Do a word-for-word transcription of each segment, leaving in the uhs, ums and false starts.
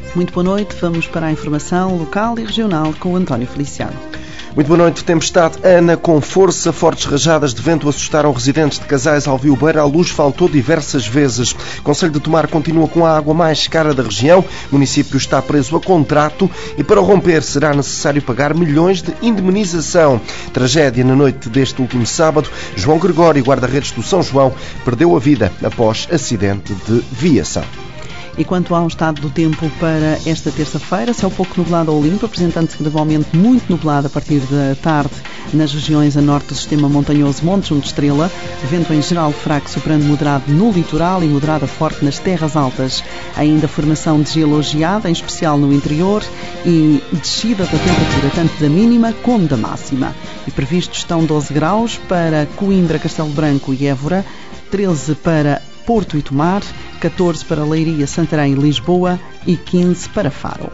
Muito boa noite, vamos para a informação local e regional com o António Feliciano. Muito boa noite. Tempestade Ana com força, fortes rajadas de vento assustaram residentes de Casais Alviobeira. A luz faltou diversas vezes. O Concelho de Tomar continua com a água mais cara da região. O município está preso a contrato e para o romper será necessário pagar milhões de indemnização. Tragédia na noite deste último sábado. João Gregório, guarda-redes do São João, perdeu a vida após acidente de viação. E quanto ao estado do tempo para esta terça-feira, céu pouco nublado ou limpo, apresentando-se gradualmente muito nublado a partir da tarde nas regiões a norte do sistema montanhoso Monte Junto Estrela, vento em geral fraco superando moderado no litoral e moderado a forte nas terras altas. Ainda formação de gelo ou geada, em especial no interior, e descida da temperatura tanto da mínima como da máxima. E previstos estão doze graus para Coimbra, Castelo Branco e Évora, treze para Porto e Tomar, catorze para Leiria, Santarém e Lisboa e quinze para Faro.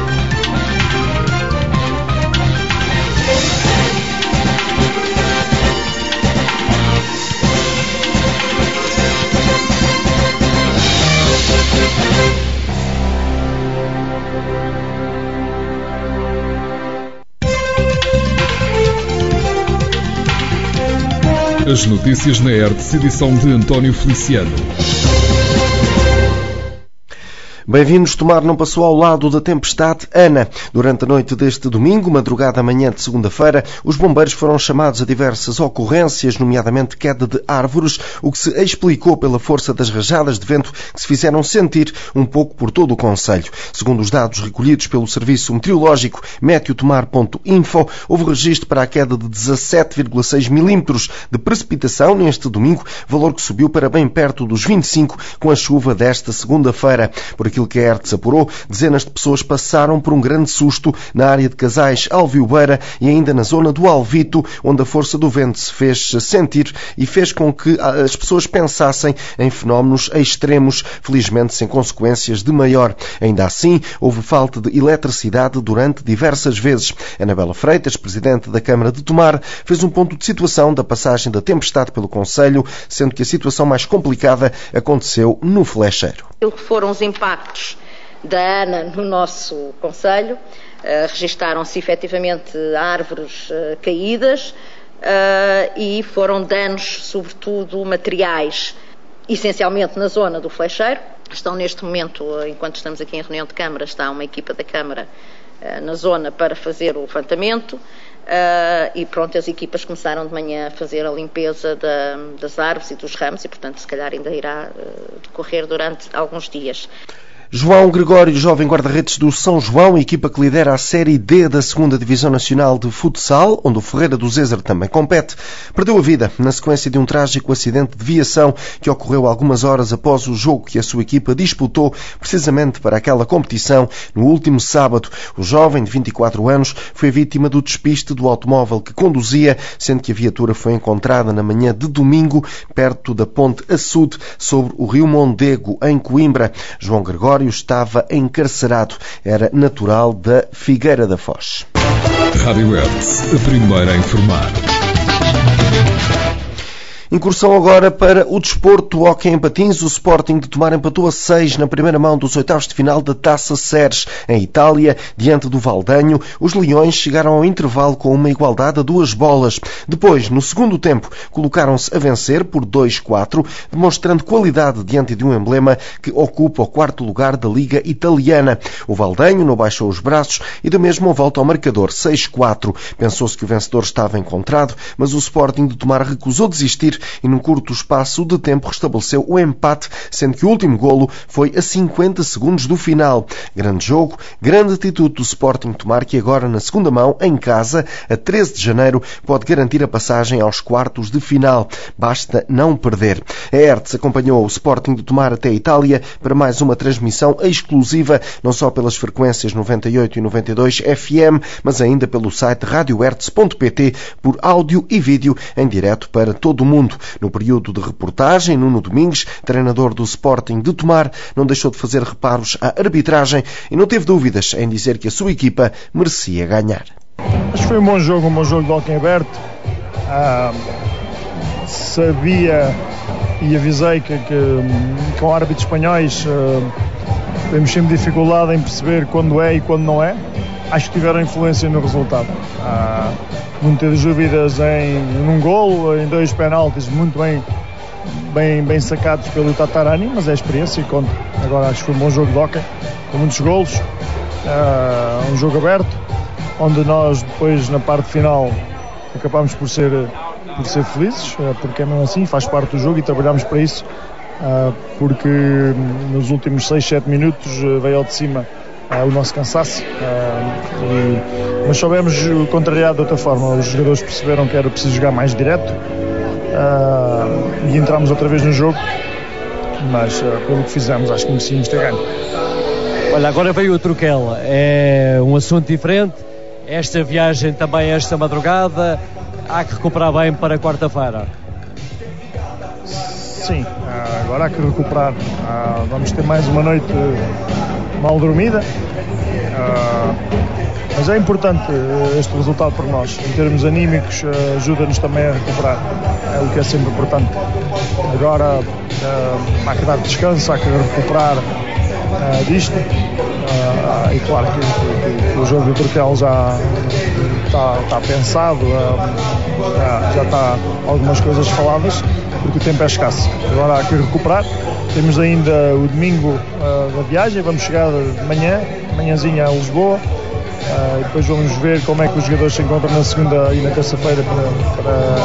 As notícias na Hertz, edição de António Feliciano. Bem-vindos. Tomar não passou ao lado da tempestade Ana. Durante a noite deste domingo, madrugada amanhã de segunda-feira, os bombeiros foram chamados a diversas ocorrências, nomeadamente queda de árvores, o que se explicou pela força das rajadas de vento que se fizeram sentir um pouco por todo o concelho. Segundo os dados recolhidos pelo Serviço Meteorológico meteotomar ponto info, houve registro para a queda de dezassete vírgula seis milímetros de precipitação neste domingo, valor que subiu para bem perto dos vinte e cinco com a chuva desta segunda-feira. Por aquilo que a Hertz apurou, dezenas de pessoas passaram por um grande susto na área de Casais Alviobeira e ainda na zona do Alvito, onde a força do vento se fez sentir e fez com que as pessoas pensassem em fenómenos extremos, felizmente sem consequências de maior. Ainda assim, houve falta de eletricidade durante diversas vezes. Anabela Freitas, presidente da Câmara de Tomar, fez um ponto de situação da passagem da tempestade pelo concelho, sendo que a situação mais complicada aconteceu no Flecheiro. O que foram os impactos da Ana no nosso concelho, uh, registaram-se efetivamente árvores uh, caídas uh, e foram danos, sobretudo materiais, essencialmente na zona do Flecheiro. Estão neste momento, enquanto estamos aqui em reunião de Câmara, está uma equipa da Câmara uh, na zona para fazer o levantamento. Uh, e pronto, as equipas começaram de manhã a fazer a limpeza da, das árvores e dos ramos e, portanto, se calhar ainda irá uh, decorrer durante alguns dias. João Gregório, jovem guarda-redes do São João, equipa que lidera a Série D da segunda Divisão Nacional de Futsal, onde o Ferreira do Zézer também compete, perdeu a vida na sequência de um trágico acidente de viação que ocorreu algumas horas após o jogo que a sua equipa disputou precisamente para aquela competição no último sábado. O jovem, de vinte e quatro anos, foi vítima do despiste do automóvel que conduzia, sendo que a viatura foi encontrada na manhã de domingo perto da Ponte Açude, sobre o Rio Mondego, em Coimbra. João Gregório estava encarcerado. Era natural da Figueira da Foz. Rádio Hertz, a primeira a informar. Incursão agora para o desporto. O hóquei em patins. O Sporting de Tomar empatou a seis na primeira mão dos oitavos de final da Taça Seres. Em Itália, diante do Valdanho, os Leões chegaram ao intervalo com uma igualdade a duas bolas. Depois, no segundo tempo, colocaram-se a vencer por dois a quatro, demonstrando qualidade diante de um emblema que ocupa o quarto lugar da Liga Italiana. O Valdanho não baixou os braços e deu mesmo uma volta ao marcador, seis a quatro. Pensou-se que o vencedor estava encontrado, mas o Sporting de Tomar recusou desistir e num curto espaço de tempo restabeleceu o empate, sendo que o último golo foi a cinquenta segundos do final. Grande jogo, grande atitude do Sporting Tomar, que agora na segunda mão, em casa, a treze de janeiro, pode garantir a passagem aos quartos de final. Basta não perder. A Hertz acompanhou o Sporting de Tomar até a Itália para mais uma transmissão exclusiva, não só pelas frequências noventa e oito e noventa e dois F M, mas ainda pelo site radio hertz ponto pt, por áudio e vídeo em direto para todo o mundo. No período de reportagem, Nuno Domingues, treinador do Sporting de Tomar, não deixou de fazer reparos à arbitragem e não teve dúvidas em dizer que a sua equipa merecia ganhar. Acho que foi um bom jogo, um bom jogo de hóquei aberto. Ah, sabia e avisei que, que com árbitros espanhóis ah, temos sempre dificuldade em perceber quando é e quando não é. Acho que tiveram influência no resultado. Há muitas dúvidas em num gol, em dois penaltis muito bem, bem, bem sacados pelo Tatarani, mas é a experiência e conta. Agora acho que foi um bom jogo de hóquei, com muitos golos, uh, um jogo aberto, onde nós depois na parte final acabámos por ser, por ser felizes, uh, porque é mesmo assim, faz parte do jogo e trabalhamos para isso, uh, porque nos últimos seis, sete minutos uh, veio ao de cima Uh, o nosso cansaço, uh, e, mas soubemos contrariar de outra forma. Os jogadores perceberam que era preciso jogar mais direto, uh, e entramos outra vez no jogo, mas uh, pelo que fizemos acho que merecíamos ter ganho. Olha, agora veio o Troquel, é um assunto diferente, esta viagem também esta madrugada, há que recuperar bem para quarta-feira. Sim, uh, agora há que recuperar, uh, vamos ter mais uma noite mal dormida, uh, mas é importante este resultado para nós, em termos anímicos, uh, ajuda-nos também a recuperar, é o que é sempre importante. Agora uh, há que dar descanso, há que recuperar uh, disto, uh, e claro que, que, que o jogo do Troquel já está, está pensado, uh, já, já está algumas coisas faladas, porque o tempo é escasso. Agora há que recuperar. Temos ainda o domingo uh, da viagem, vamos chegar de manhã, manhãzinha a Lisboa, uh, e depois vamos ver como é que os jogadores se encontram na segunda e na terça-feira para,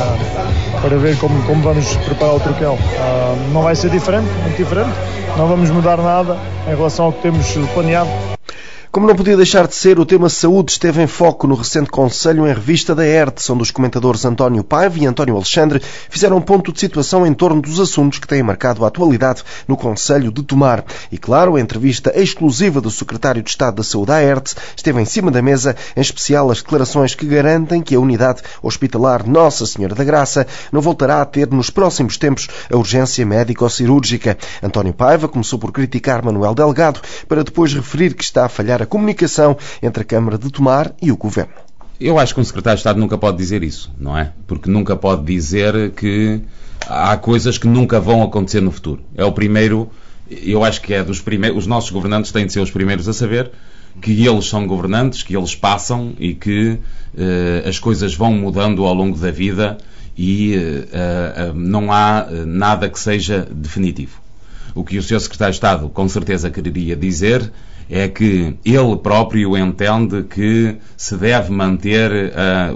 para, para ver como, como vamos preparar o Troquel. Uh, não vai ser diferente, muito diferente, não vamos mudar nada em relação ao que temos planeado. Como não podia deixar de ser, o tema saúde esteve em foco no recente Conselho em Revista da E R T, onde os comentadores António Paiva e António Alexandre fizeram um ponto de situação em torno dos assuntos que têm marcado a atualidade no Conselho de Tomar. E claro, a entrevista exclusiva do Secretário de Estado da Saúde à E R T esteve em cima da mesa, em especial as declarações que garantem que a Unidade Hospitalar Nossa Senhora da Graça não voltará a ter nos próximos tempos a urgência médico-cirúrgica. António Paiva começou por criticar Manuel Delgado, para depois referir que está a falhar a comunicação entre a Câmara de Tomar e o Governo. Eu acho que um secretário de Estado nunca pode dizer isso, não é? Porque nunca pode dizer que há coisas que nunca vão acontecer no futuro. É o primeiro, eu acho que é dos primeiros, os nossos governantes têm de ser os primeiros a saber que eles são governantes, que eles passam e que uh, as coisas vão mudando ao longo da vida e uh, uh, não há uh, nada que seja definitivo. O que o senhor secretário de Estado com certeza quereria dizer é que ele próprio entende que se deve manter a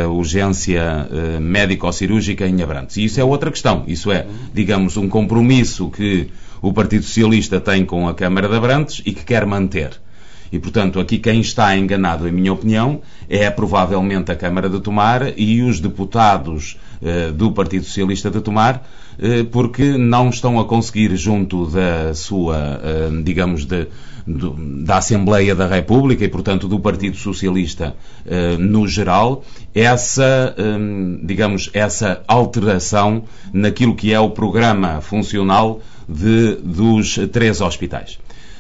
urgência médico-cirúrgica em Abrantes. E isso é outra questão. Isso é, digamos, um compromisso que o Partido Socialista tem com a Câmara de Abrantes e que quer manter. E, portanto, aqui quem está enganado, em minha opinião, é provavelmente a Câmara de Tomar e os deputados eh, do Partido Socialista de Tomar, eh, porque não estão a conseguir, junto da sua, eh, digamos, de, do, da Assembleia da República e, portanto, do Partido Socialista eh, no geral, essa, eh, digamos, essa alteração naquilo que é o programa funcional de, dos três hospitais.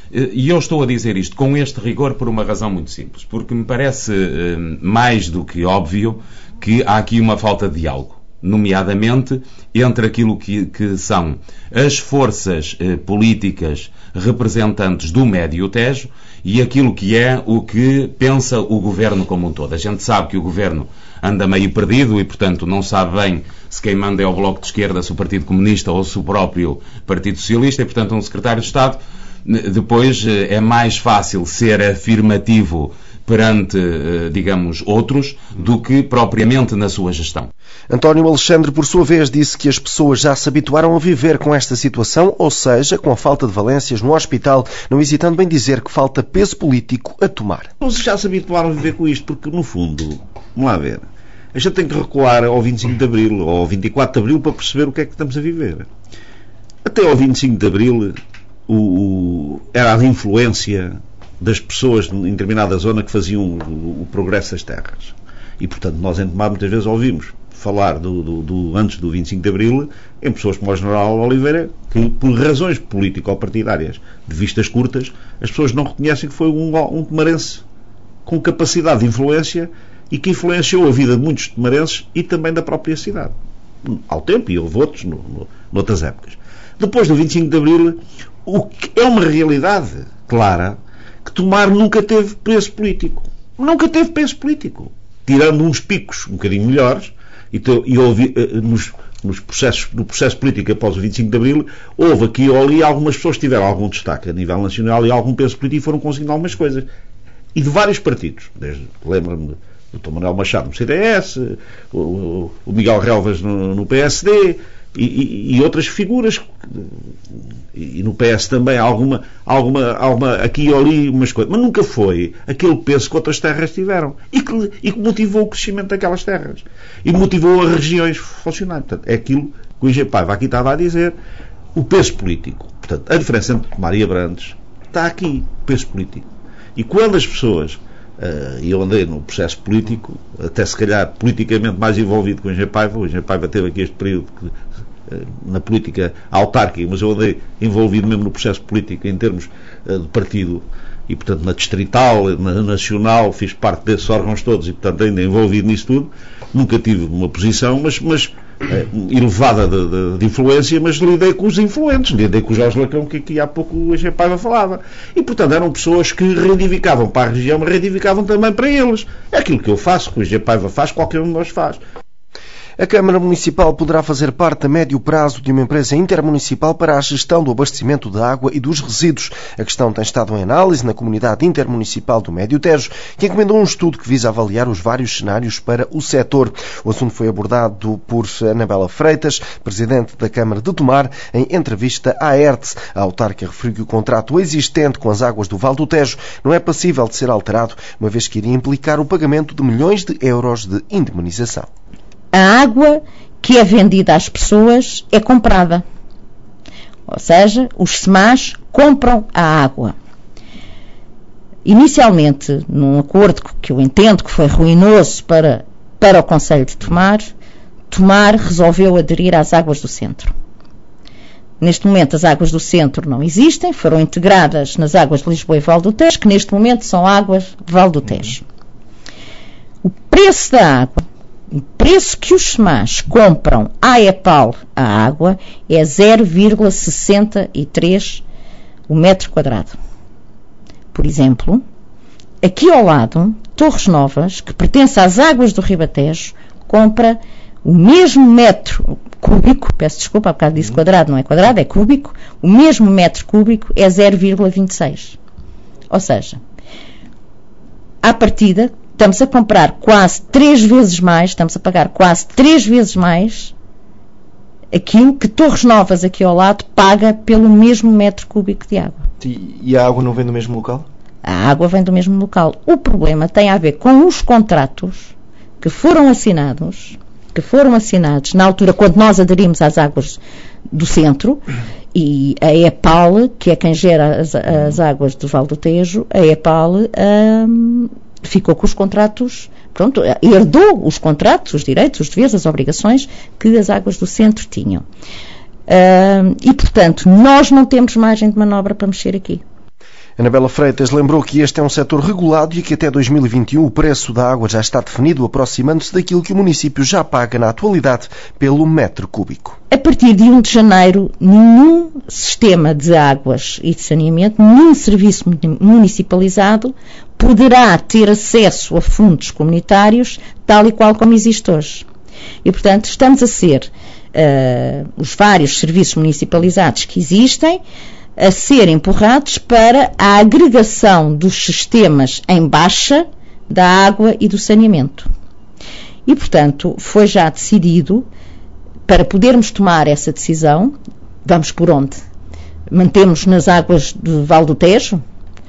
E eu estou a dizer isto com este rigor por uma razão muito simples, porque me parece eh, mais do que óbvio que há aqui uma falta de diálogo, nomeadamente entre aquilo que, que são as forças eh, políticas representantes do Médio Tejo e aquilo que é o que pensa o Governo como um todo. A gente sabe que o Governo anda meio perdido e, portanto, não sabe bem se quem manda é o Bloco de Esquerda, se o Partido Comunista ou se o próprio Partido Socialista, e, portanto, um Secretário de Estado depois é mais fácil ser afirmativo perante, digamos, outros, do que propriamente na sua gestão. António Alexandre, por sua vez, disse que as pessoas já se habituaram a viver com esta situação, ou seja, com a falta de valências no hospital, não hesitando bem dizer que falta peso político a tomar. Eles já se habituaram a viver com isto, porque, no fundo, vamos lá ver, a gente tem que recuar ao vinte e cinco de Abril ou ao vinte e quatro de Abril para perceber o que é que estamos a viver. Até ao vinte e cinco de Abril... O, o, era a influência das pessoas em determinada zona que faziam o, o, o progresso das terras. E, portanto, nós em Tomar muitas vezes ouvimos falar do, do, do, antes do vinte e cinco de Abril em pessoas como o General Oliveira, que por razões político-partidárias de vistas curtas, as pessoas não reconhecem que foi um, um tomarense com capacidade de influência e que influenciou a vida de muitos tomarenses e também da própria cidade. Ao tempo, e houve outros no, no, noutras épocas. Depois do vinte e cinco de Abril, o que é uma realidade clara que Tomar nunca teve peso político. Nunca teve peso político. Tirando uns picos um bocadinho melhores, e, to, e houve, nos, nos processos, no processo político após o vinte e cinco de Abril, houve aqui ou ali algumas pessoas que tiveram algum destaque a nível nacional e algum peso político e foram conseguindo algumas coisas. E de vários partidos. Desde, lembro-me do Dr Manuel Machado no C D S, o, o Miguel Relvas no, no P S D, e, e, e outras figuras, e, e no P S também alguma, alguma, alguma aqui ou ali umas coisas, mas nunca foi aquele peso que outras terras tiveram e que, e que motivou o crescimento daquelas terras e motivou as regiões funcionarem. Portanto, é aquilo que o I G Paiva aqui estava a dizer, o peso político. Portanto, a diferença entre Tomar e Abrantes está aqui, o peso político. E quando as pessoas, e uh, eu andei no processo político, até se calhar politicamente mais envolvido com o Engenheiro Paiva, o Engenheiro Paiva teve aqui este período que, uh, na política autárquica, mas eu andei envolvido mesmo no processo político em termos uh, de partido, e portanto na distrital, na nacional, fiz parte desses órgãos todos e portanto ainda envolvido nisso tudo. Nunca tive uma posição, mas, mas eh, elevada de, de, de influência, mas lidei com os influentes, lidei com o Jorge Lacão, que aqui há pouco o Engenheiro Paiva falava. E, portanto, eram pessoas que reivindicavam para a região, mas reivindicavam também para eles. É aquilo que eu faço, que o Engenheiro Paiva faz, qualquer um de nós faz. A Câmara Municipal poderá fazer parte a médio prazo de uma empresa intermunicipal para a gestão do abastecimento de água e dos resíduos. A questão tem estado em análise na Comunidade Intermunicipal do Médio Tejo, que encomendou um estudo que visa avaliar os vários cenários para o setor. O assunto foi abordado por Anabela Freitas, Presidente da Câmara de Tomar, em entrevista à E R T. A autarca referiu que o contrato existente com as águas do Val do Tejo não é passível de ser alterado, uma vez que iria implicar o pagamento de milhões de euros de indemnização. A água que é vendida às pessoas é comprada. Ou seja, os S M As compram a água. Inicialmente, num acordo que eu entendo que foi ruinoso para, para o Concelho de Tomar, Tomar resolveu aderir às águas do centro. Neste momento as águas do centro não existem, foram integradas nas águas de Lisboa e Val do Tejo, que neste momento são águas de Val do Tejo. O preço da água, o preço que os S M As compram à EPAL a água é zero vírgula sessenta e três o metro quadrado. Por exemplo, aqui ao lado, Torres Novas, que pertence às águas do Ribatejo, compra o mesmo metro cúbico, peço desculpa, há bocado disse quadrado, não é quadrado, é cúbico, o mesmo metro cúbico é zero vírgula vinte e seis. Ou seja, à partida, estamos a comprar quase três vezes mais, estamos a pagar quase três vezes mais aquilo que Torres Novas, aqui ao lado, paga pelo mesmo metro cúbico de água. E a água não vem do mesmo local? A água vem do mesmo local. O problema tem a ver com os contratos que foram assinados, que foram assinados na altura quando nós aderimos às águas do centro, e a EPAL, que é quem gera as, as águas do Val do Tejo, a EPAL hum, ficou com os contratos, pronto, herdou os contratos, os direitos, os deveres, as obrigações que as águas do centro tinham. Uh, e, portanto, nós não temos margem de manobra para mexer aqui. Anabela Freitas lembrou que este é um setor regulado e que até dois mil e vinte e um o preço da água já está definido, aproximando-se daquilo que o município já paga na atualidade pelo metro cúbico. A partir de um de janeiro, nenhum sistema de águas e de saneamento, nenhum serviço municipalizado poderá ter acesso a fundos comunitários tal e qual como existe hoje. E, portanto, estamos a ser uh, os vários serviços municipalizados que existem a ser empurrados para a agregação dos sistemas em baixa da água e do saneamento. E, portanto, foi já decidido, para podermos tomar essa decisão, vamos por onde? Mantemos nas águas do Val do Tejo?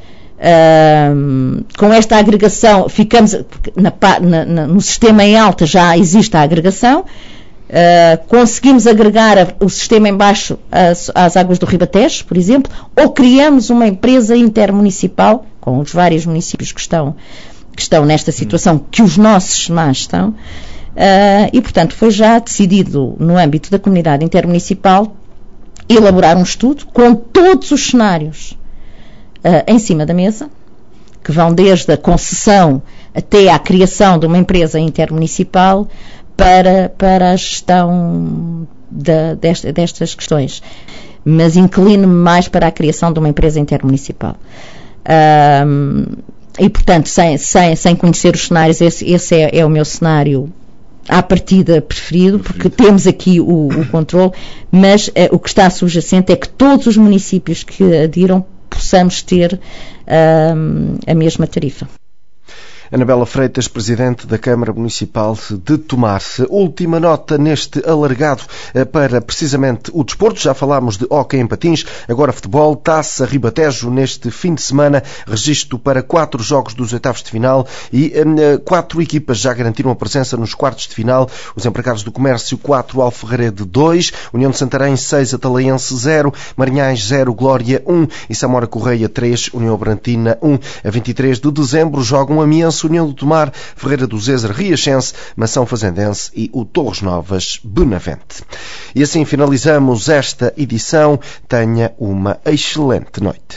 Uh, com esta agregação, ficamos na, na, na, no sistema em alta já existe a agregação, uh, conseguimos agregar a, o sistema em baixo às, às águas do Ribatejo, por exemplo, ou criamos uma empresa intermunicipal com os vários municípios que estão, que estão nesta situação, que os nossos S M As estão, uh, e portanto foi já decidido no âmbito da comunidade intermunicipal elaborar um estudo com todos os cenários Uh, em cima da mesa, que vão desde a concessão até à criação de uma empresa intermunicipal para, para a gestão da, desta, destas questões. mas inclino-me mais para a criação de uma empresa intermunicipal. Um, e, portanto, sem, sem, sem conhecer os cenários, esse, esse é, é o meu cenário à partida preferido, porque temos aqui o, o controle, mas uh, o que está subjacente é que todos os municípios que adiram possamos ter uh, a mesma tarifa. Anabela Freitas, Presidente da Câmara Municipal de Tomar. Última nota neste alargado para precisamente o desporto. Já falámos de hóquei em patins, agora futebol, Taça Ribatejo neste fim de semana, registro para quatro jogos dos oitavos de final e um, quatro equipas já garantiram a presença nos quartos de final. Os Empregados do Comércio quatro, Alferrarede dois, União de Santarém seis, Atalaense zero, Marinhais zero, Glória um e Samora Correia três, União Brantina um. A vinte e três de dezembro jogam Amiense, União do Tomar, Ferreira do Zezer, Riachense, Mação Fazendense e o Torres Novas, Benavente. E assim finalizamos esta edição. Tenha uma excelente noite.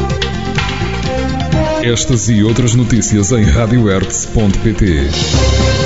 Estas e outras notícias em radio hertz ponto pt.